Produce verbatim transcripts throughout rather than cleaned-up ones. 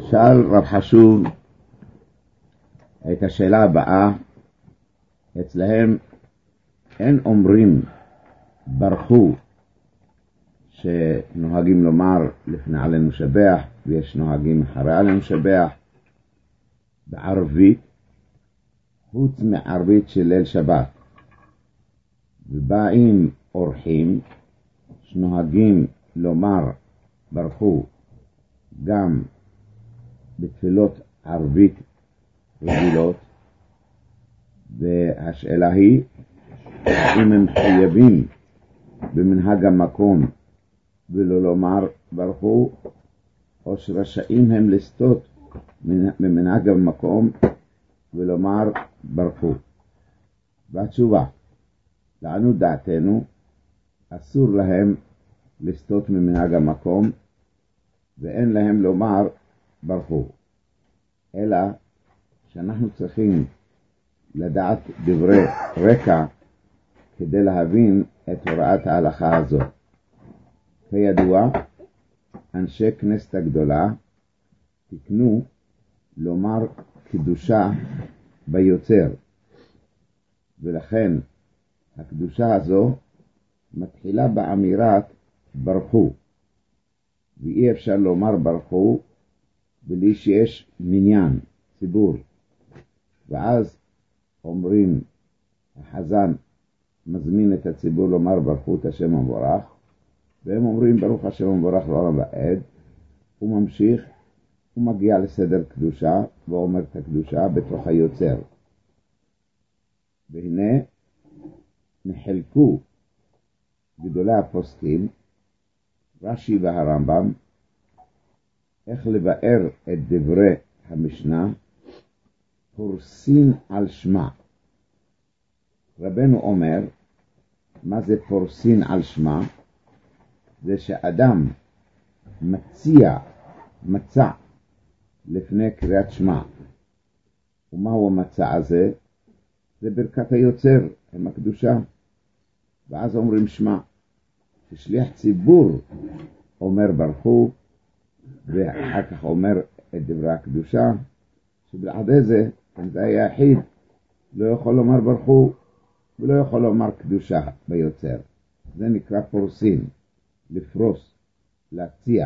שאל רב חשוב את השאלה הבאה. אצלהם אין אומרים ברכו שנוהגים לומר לפני עלינו שבח, ויש נוהגים אחרי עלינו שבח בערבית, חוץ מערבית של ליל שבת. ובאים אורחים שנוהגים לומר ברכו גם בתפילות ערבית רגילות, והשאלה היא אם הם חייבים במנהג המקום ולא לומר ברכו, או שרשאים הם לסטות ממנהג המקום ולומר ברכו. והתשובה, לעניות דעתנו, אסור להם לסטות ממנהג המקום ואין להם לומר ברכו, אלא שאנחנו צריכים לדעת דברי רקע כדי להבין את הוראת ההלכה הזאת. כידוע, אנשי כנסת הגדולה תקנו לומר קדושה ביוצר, ולכן הקדושה הזו מתחילה באמירת ברכו, ואי אפשר לומר ברכו בלי שיש מניין, ציבור. ואז אומרים, החזן מזמין את הציבור לומר ברכו את השם המבורך, והם אומרים ברוך השם המבורך לעולם ועד. הוא ממשיך, הוא מגיע לסדר קדושה ואומר את הקדושה בתוך היוצר. והנה נחלקו גדולי הפוסקים, רש"י והרמב"ם, איך לבאר את דברי המשנה פורסין על שמה. רבנו אומר, מה זה פורסין על שמה? זה שאדם מציע מצע לפני קריאת שמה. ומהו המצע הזה? זה ברכת היוצר עם הקדושה. ואז אומרים שמה. ששליח ציבור אומר ברכו, ואחר כך אומר את דברי הקדושה, שבלעדי זה, זה היחיד, לא יכול לומר ברכו ולא יכול לומר קדושה ביוצר. זה נקרא פורסין, לפרוס, להציע,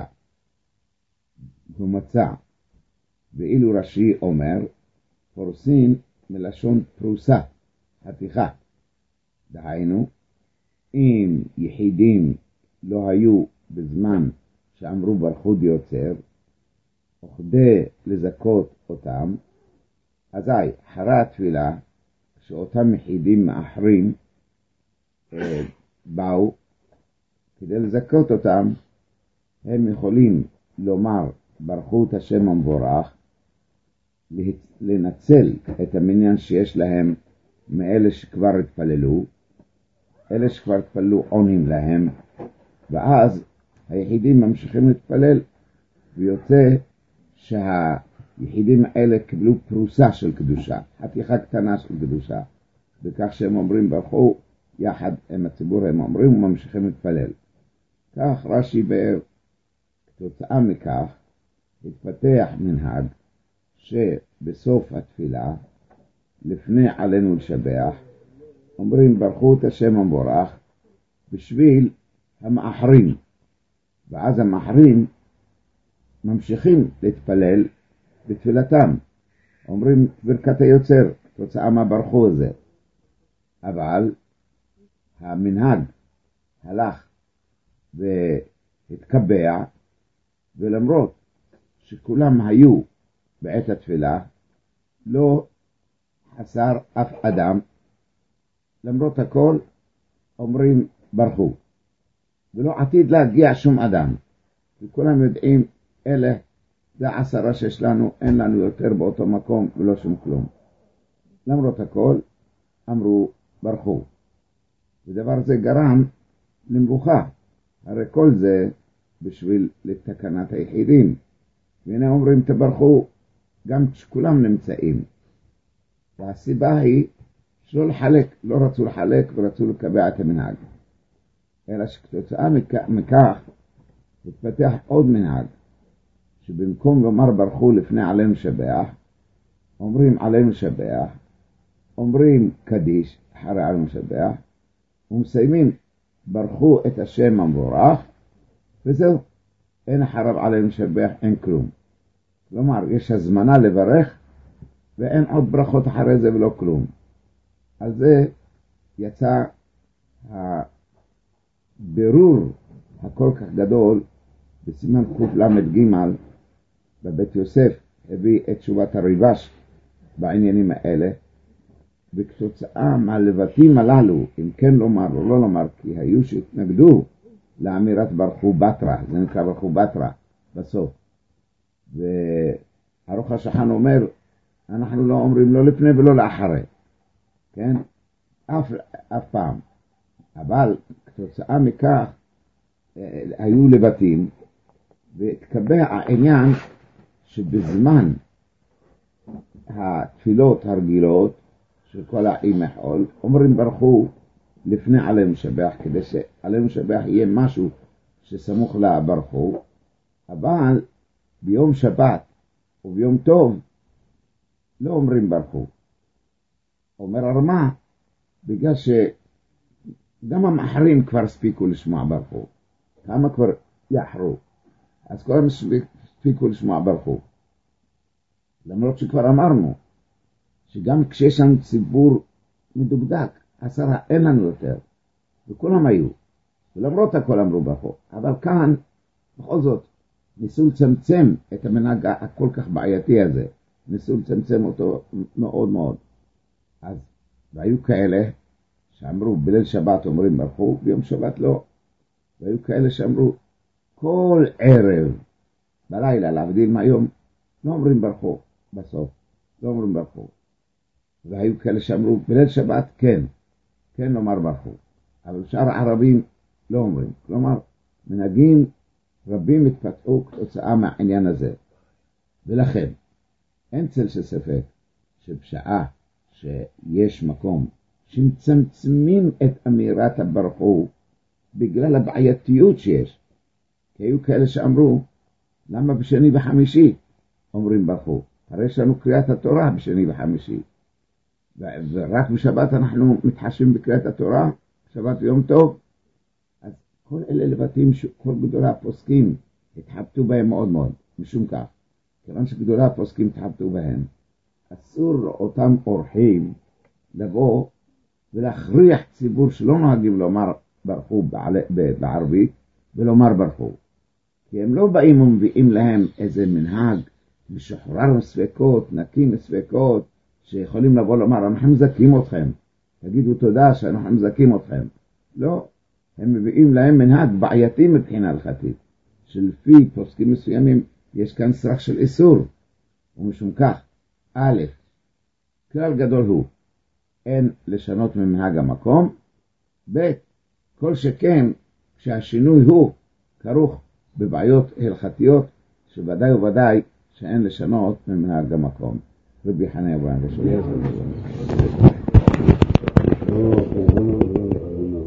ומצע. ואילו רש"י אומר, פורסין מלשון פרוסה, חתיכה. דהיינו, אם יחידים לא היו בזמן שאמרו ברכו דיוצר, וכדי לזכות אותם, אזי אחרי התפילה, כשאותם יחידים מאחרים אה, באו, כדי לזכות אותם, הם יכולים לומר ברכו את השם המבורך, לנצל את המניין שיש להם מאלה שכבר התפללו, אלה שכבר התפללו עונים להם, ואז היחידים ממשיכים להתפלל, ויוצא שהיחידים האלה קיבלו פרוסה של קדושה, חתיכה קטנה של קדושה, בכך שהם אומרים ברכו יחד עם הציבור, הם אומרים וממשיכים להתפלל. כך רש"י באר. כתוצאה מכך התפתח מנהג שבסוף התפילה, לפני עלינו לשבח, אומרים ברכו את השם המבורך בשביל המאחרים, ואז המאחרים ממשיכים להתפלל בתפילתם, אומרים ברכת היוצר כתוצאה מהברכו הזה. אבל המנהג הלך והתקבע, ולמרות שכולם היו בעת התפילה, לא חסר אף אדם, למרות הכל אומרים ברכו, ולא עתיד להגיע שום אדם, וכולם יודעים אלה זה עשרה שיש לנו, אין לנו יותר באותו מקום ולא שום כלום. למרות הכל אמרו ברכו, ודבר זה גרם למבוכה. הרי כל זה בשביל לתקנת היחידים, והנה אומרים תברכו גם כשכולם נמצאים. והסיבה היא שלא לחלק, לא רצו לחלק ורצו לקבע את המנהג, אלא שכתוצאה מכך התפתח עוד מנהג, שבמקום לומר ברכו לפני עלינו שבח, אומרים עלינו שבח, אומרים קדיש אחרי עלינו שבח, ומסיימים ברכו את השם המבורך, וזהו, אין אחריו עלינו שבח, אין כלום. כלומר, יש הזמנה לברך, ואין עוד ברכות אחרי זה ולא כלום. אז זה יצא הבירור הכל כך גדול, בסימן קל"ג בבית יוסף הביא את תשובת הריבש בעניינים האלה, וכתוצאה מהלבטים הללו, אם כן לומר או לא לומר, כי היו שהתנגדו לאמירת ברכו בתרא, זה נקרא ברכו בתרא בסוף. וערוך השחן אומר, אנחנו לא אומרים לא לפני ולא לאחרי, כן? אף, אף פעם. אבל כתוצאה מכך היו לבטים, והתקבע העניין שבזמן התפילות הרגילות של כל העם מחול, אומרים ברכו לפני עלינו שבח, כדי שעלינו שבח יהיה משהו שסמוך לברכו, אבל ביום שבת וביום טוב לא אומרים ברכו. אומר הרמה, בגלל שגם המאחרים כבר הספיקו לשמוע ברכו, כמה כבר יאחרו, אז כבר הספיקו לשמוע ברכו. למרות שכבר אמרנו שגם כשיש לנו ציבור מדוקדק, עשרה אין לנו יותר, וכולם היו, ולמרות הכל אמרו ברכו. אבל כאן בכל זאת ניסו לצמצם את המנהג הכל כך בעייתי הזה, ניסו לצמצם אותו מאוד מאוד. אז והיו כאלה שאמרו בליל שבת אומרים ברכו, ביום שבת לא. והיו כאלה שאמרו כל ערב בלילה, להבדיל מהיום, לא אומרים ברכו בסוף, לא אומרים ברכו. והיו כאלה שאמרו בליל שבת כן, כן לומר ברכו, אבל שאר הערבים לא אומרים. כלומר, מנהגים רבים התפתחו כתוצאה מהעניין הזה. ולכן אין צל של ספק שבשעה שיש מקום שמצמצמים את אמירת הברכו בגלל הבעייתיות שיש, כי היו כאלה שאמרו למה בשני וחמישי אומרים ברכו, הרי יש לנו קריאת התורה בשני וחמישי, ורק בשבת אנחנו מתחשבים בקריאת התורה, שבת ויום טוב. אז כל אלה לבטים שכל גדולי הפוסקים התחבטו בהם מאוד מאוד, משום כך כיוון שגדולי הפוסקים התחבטו בהם, אסור אותם אורחים לבוא ולהכריח ציבור שלא נוהגים לומר ברכו בערבית ולומר ברכו, כי הם לא באים ומביאים להם איזה מנהג משוחרר מספקות, נקי מספקות, שיכולים לבוא לומר אנחנו מזכים אתכם, תגידו תודה שאנחנו מזכים אתכם. לא, הם מביאים להם מנהג בעייתי מבחינה הלכתית, שלפי פוסקים מסוימים יש כאן סרח של איסור, ומשום כך א', כלל גדול הוא אין לשנות ממנהג המקום, ב', כל שכן כשהשינוי הוא כרוך בבעיות הלכתיות שוודאי וודאי שאין לשנות ממנהג המקום. רבי חניה אברהם ושולח